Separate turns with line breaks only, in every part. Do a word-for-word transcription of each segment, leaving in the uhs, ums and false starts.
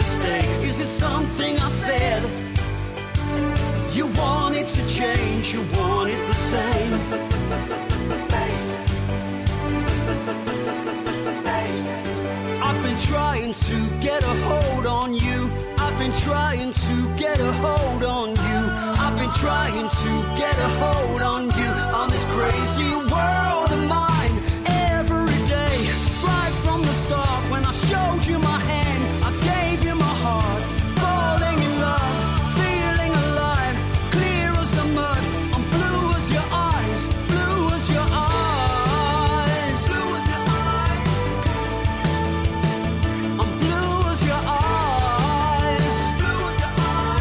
stay? Is it something I said? You want it to change, you want it the same. I've been trying to get a hold on you. I've been trying to get a hold on you. I've been trying to get a hold on you. On this crazy world of mine. Every day, right from the start, when I showed you my hand, I gave you my heart. Falling in love, feeling alive, clear as the mud. I'm blue as your eyes, blue as your eyes, blue as your eyes. I'm blue as your eyes, blue as your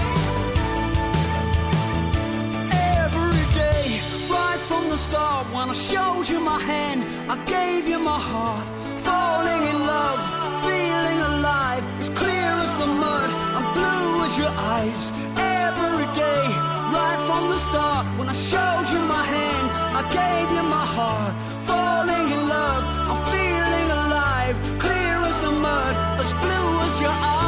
eyes. Every day, right from the start, when I showed you my hand, I gave you my heart. Falling in love, feeling alive, as clear as the mud. I'm blue as your eyes. Every day, right from the start, when I showed you my hand, I gave you my heart. Falling in love, I'm feeling alive, clear as the mud, as blue as your eyes.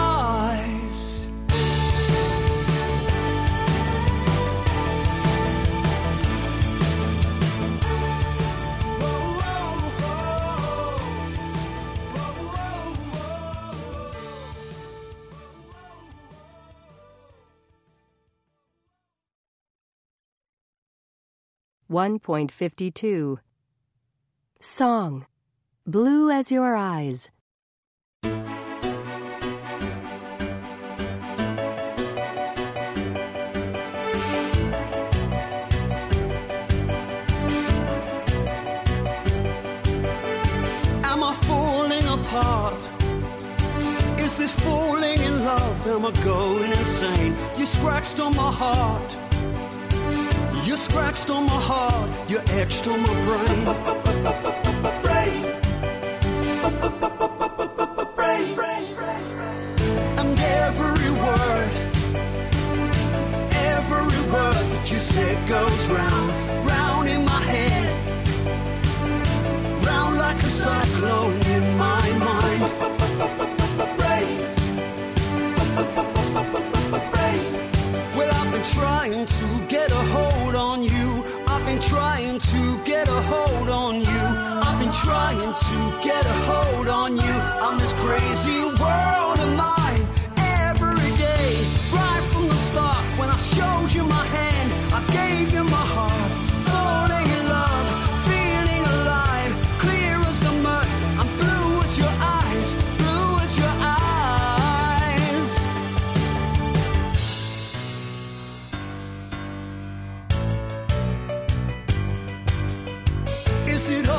one point five two. Song, Blue as Your Eyes.
Am I falling apart? Is this falling in love? Am I going insane? You scratched on my heart. You scratched on my heart, you etched on my brain. And every word, every word that you said goes round, round in my head, round like a cyclone in my mind. Well, I've been trying to get a hold on you. I've been trying to get a hold on you. I've been trying to get a hold on you. On this crazy world of mine. Every day, right from the start, when I showed you my hand, I gave you my heart. Falling in love, feeling alive, clear as the mud. I'm blue as your eyes, blue as your eyes. Is it